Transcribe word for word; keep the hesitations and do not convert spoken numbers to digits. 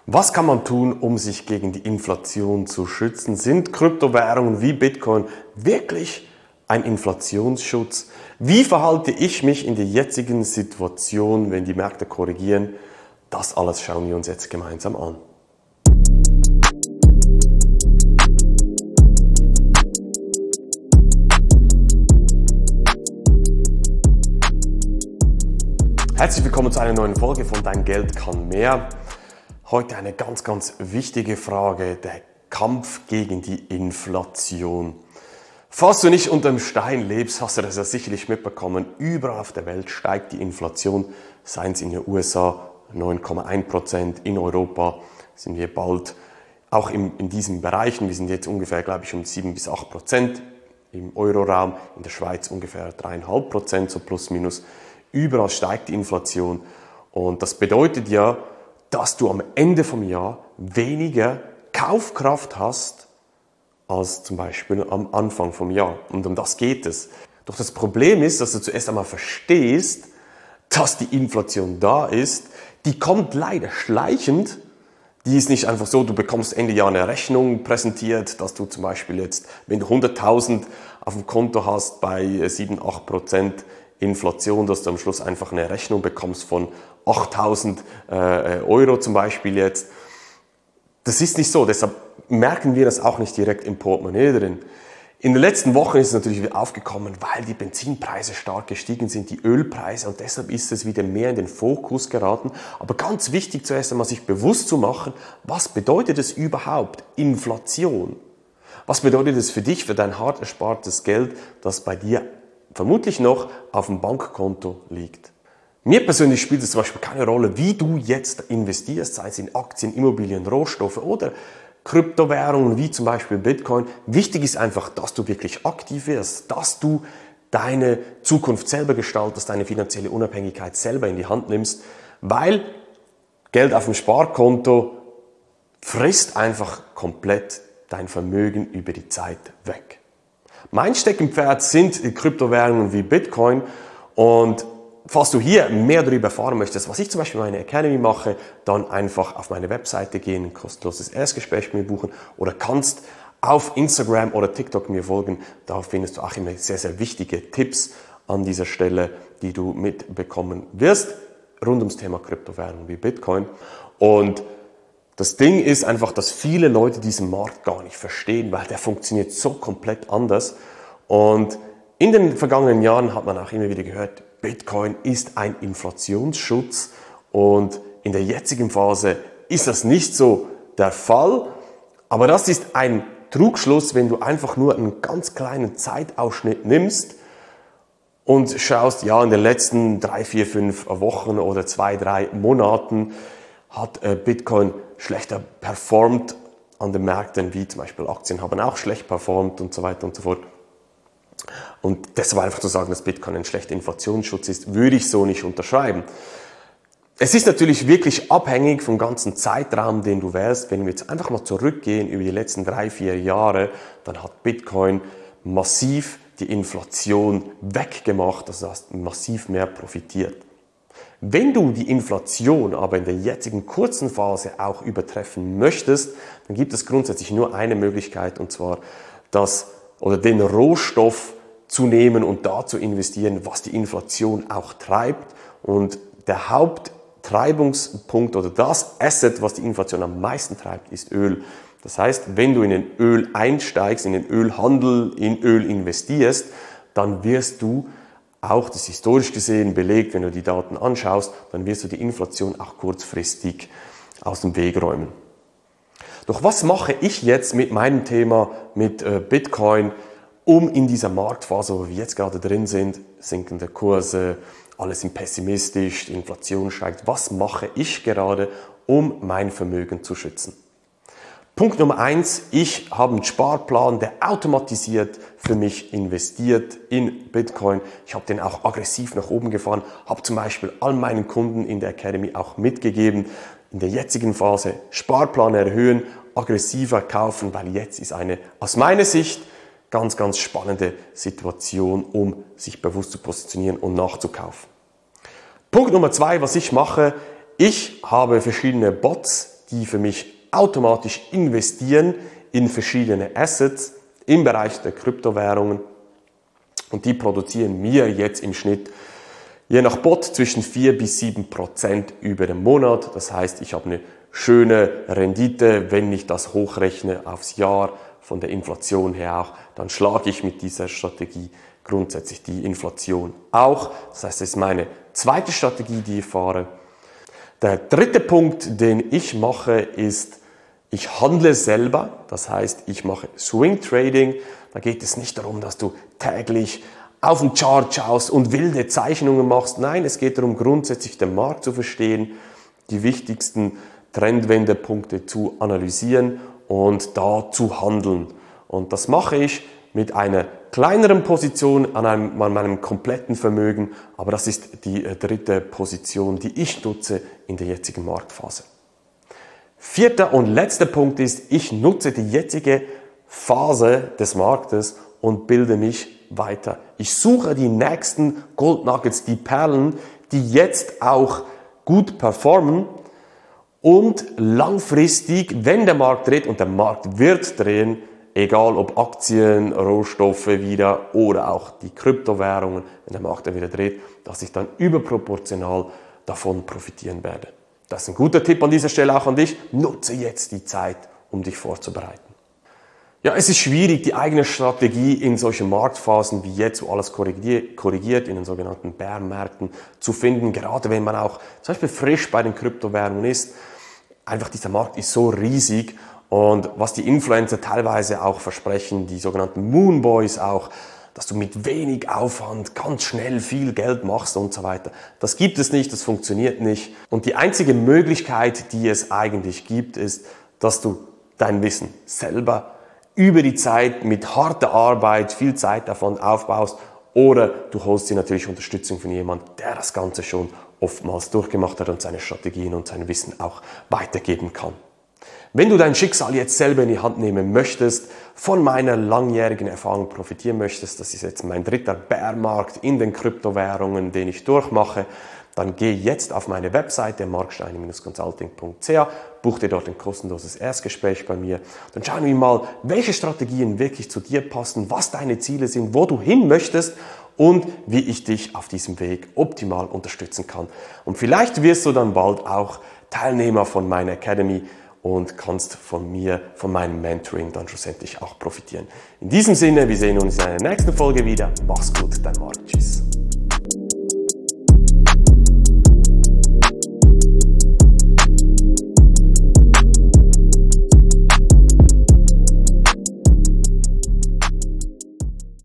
Was kann man tun, um sich gegen die Inflation zu schützen? Sind Kryptowährungen wie Bitcoin wirklich ein Inflationsschutz? Wie verhalte ich mich in der jetzigen Situation, wenn die Märkte korrigieren? Das alles schauen wir uns jetzt gemeinsam an. Herzlich willkommen zu einer neuen Folge von Dein Geld kann mehr. Heute eine ganz, ganz wichtige Frage, der Kampf gegen die Inflation. Falls du nicht unter dem Stein lebst, hast du das ja sicherlich mitbekommen. Überall auf der Welt steigt die Inflation, seien es in den U S A neun Komma eins Prozent, in Europa sind wir bald auch in, in diesen Bereichen. Wir sind jetzt ungefähr, glaube ich, um sieben bis acht Prozent im Euroraum, in der Schweiz ungefähr drei Komma fünf Prozent, so plus minus. Überall steigt die Inflation und das bedeutet ja, dass du am Ende vom Jahr weniger Kaufkraft hast als zum Beispiel am Anfang vom Jahr. Und um das geht es. Doch das Problem ist, dass du zuerst einmal verstehst, dass die Inflation da ist. Die kommt leider schleichend. Die ist nicht einfach so, du bekommst Ende Jahr eine Rechnung präsentiert, dass du zum Beispiel jetzt, wenn du hunderttausend auf dem Konto hast bei sieben, acht Prozent Inflation, dass du am Schluss einfach eine Rechnung bekommst von achttausend äh, Euro zum Beispiel jetzt. Das ist nicht so, deshalb merken wir das auch nicht direkt im Portemonnaie drin. In den letzten Wochen ist es natürlich wieder aufgekommen, weil die Benzinpreise stark gestiegen sind, die Ölpreise, und deshalb ist es wieder mehr in den Fokus geraten. Aber ganz wichtig zuerst einmal sich bewusst zu machen, was bedeutet es überhaupt, Inflation? Was bedeutet es für dich, für dein hart erspartes Geld, das bei dir vermutlich noch auf dem Bankkonto liegt? Mir persönlich spielt es zum Beispiel keine Rolle, wie du jetzt investierst, sei es in Aktien, Immobilien, Rohstoffe oder Kryptowährungen wie zum Beispiel Bitcoin. Wichtig ist einfach, dass du wirklich aktiv wirst, dass du deine Zukunft selber gestaltest, deine finanzielle Unabhängigkeit selber in die Hand nimmst, weil Geld auf dem Sparkonto frisst einfach komplett dein Vermögen über die Zeit weg. Mein Steckenpferd sind Kryptowährungen wie Bitcoin, und falls du hier mehr darüber erfahren möchtest, was ich zum Beispiel in meiner Academy mache, dann einfach auf meine Webseite gehen, ein kostenloses Erstgespräch mit mir buchen oder kannst auf Instagram oder TikTok mir folgen. Da findest du auch immer sehr, sehr wichtige Tipps an dieser Stelle, die du mitbekommen wirst, rund ums Thema Kryptowährungen wie Bitcoin. Und das Ding ist einfach, dass viele Leute diesen Markt gar nicht verstehen, weil der funktioniert so komplett anders. Und in den vergangenen Jahren hat man auch immer wieder gehört, Bitcoin ist ein Inflationsschutz, und in der jetzigen Phase ist das nicht so der Fall. Aber das ist ein Trugschluss, wenn du einfach nur einen ganz kleinen Zeitausschnitt nimmst und schaust, ja, in den letzten drei, vier, fünf Wochen oder zwei, drei Monaten hat Bitcoin schlechter performt an den Märkten, wie zum Beispiel Aktien haben auch schlecht performt und so weiter und so fort. Und deshalb einfach zu sagen, dass Bitcoin ein schlechter Inflationsschutz ist, würde ich so nicht unterschreiben. Es ist natürlich wirklich abhängig vom ganzen Zeitraum, den du wählst. Wenn wir jetzt einfach mal zurückgehen über die letzten drei, vier Jahre, dann hat Bitcoin massiv die Inflation weggemacht, das heißt massiv mehr profitiert. Wenn du die Inflation aber in der jetzigen kurzen Phase auch übertreffen möchtest, dann gibt es grundsätzlich nur eine Möglichkeit, und zwar das oder den Rohstoff zu nehmen und da zu investieren, was die Inflation auch treibt. Und der Haupttreibungspunkt oder das Asset, was die Inflation am meisten treibt, ist Öl. Das heißt, wenn du in den Öl einsteigst, in den Ölhandel, in Öl investierst, dann wirst du auch, das ist historisch gesehen belegt, wenn du die Daten anschaust, dann wirst du die Inflation auch kurzfristig aus dem Weg räumen. Doch was mache ich jetzt mit meinem Thema, mit äh, Bitcoin, um in dieser Marktphase, wo wir jetzt gerade drin sind, sinkende Kurse, alle sind pessimistisch, die Inflation steigt, was mache ich gerade, um mein Vermögen zu schützen? Punkt Nummer eins, ich habe einen Sparplan, der automatisiert für mich investiert in Bitcoin. Ich habe den auch aggressiv nach oben gefahren, habe zum Beispiel all meinen Kunden in der Academy auch mitgegeben, in der jetzigen Phase Sparplan erhöhen, aggressiver kaufen, weil jetzt ist eine, aus meiner Sicht, ganz, ganz spannende Situation, um sich bewusst zu positionieren und nachzukaufen. Punkt Nummer zwei, was ich mache, ich habe verschiedene Bots die für mich automatisch investieren in verschiedene Assets im Bereich der Kryptowährungen. Und die produzieren mir jetzt im Schnitt je nach Bot zwischen vier bis sieben Prozent über den Monat. Das heißt, ich habe eine schöne Rendite, wenn ich das hochrechne aufs Jahr von der Inflation her auch, dann schlage ich mit dieser Strategie grundsätzlich die Inflation auch. Das heißt, das ist meine zweite Strategie, die ich fahre. Der dritte Punkt, den ich mache, ist, ich handle selber. Das heißt, ich mache Swing Trading. Da geht es nicht darum, dass du täglich auf den Chart schaust und wilde Zeichnungen machst. Nein, es geht darum, grundsätzlich den Markt zu verstehen, die wichtigsten Trendwendepunkte zu analysieren und da zu handeln. Und das mache ich mit einer kleineren Position an, einem, an meinem kompletten Vermögen, aber das ist die dritte Position, die ich nutze in der jetzigen Marktphase. Vierter und letzter Punkt ist, ich nutze die jetzige Phase des Marktes und bilde mich weiter. Ich suche die nächsten Gold Nuggets, die Perlen, die jetzt auch gut performen und langfristig, wenn der Markt dreht, und der Markt wird drehen, egal ob Aktien, Rohstoffe wieder oder auch die Kryptowährungen, wenn der Markt dann wieder dreht, dass ich dann überproportional davon profitieren werde. Das ist ein guter Tipp an dieser Stelle auch an dich. Nutze jetzt die Zeit, um dich vorzubereiten. Ja, es ist schwierig, die eigene Strategie in solchen Marktphasen wie jetzt, wo alles korrigiert, in den sogenannten Bärenmärkten zu finden, gerade wenn man auch zum Beispiel frisch bei den Kryptowährungen ist. Einfach dieser Markt ist so riesig und was die Influencer teilweise auch versprechen, die sogenannten Moonboys auch, dass du mit wenig Aufwand ganz schnell viel Geld machst und so weiter. Das gibt es nicht, das funktioniert nicht. Und die einzige Möglichkeit, die es eigentlich gibt, ist, dass du dein Wissen selber über die Zeit mit harter Arbeit viel Zeit davon aufbaust oder du holst dir natürlich Unterstützung von jemandem, der das Ganze schon oftmals durchgemacht hat und seine Strategien und sein Wissen auch weitergeben kann. Wenn du dein Schicksal jetzt selber in die Hand nehmen möchtest, von meiner langjährigen Erfahrung profitieren möchtest, das ist jetzt mein dritter Bärmarkt in den Kryptowährungen, den ich durchmache, dann geh jetzt auf meine Webseite marksteiner consulting punkt c h, buch dir dort ein kostenloses Erstgespräch bei mir. Dann schauen wir mal, welche Strategien wirklich zu dir passen, was deine Ziele sind, wo du hin möchtest und wie ich dich auf diesem Weg optimal unterstützen kann. Und vielleicht wirst du dann bald auch Teilnehmer von meiner Academy und kannst von mir, von meinem Mentoring dann schlussendlich auch profitieren. In diesem Sinne, wir sehen uns in einer nächsten Folge wieder. Mach's gut, dein Marc. Tschüss.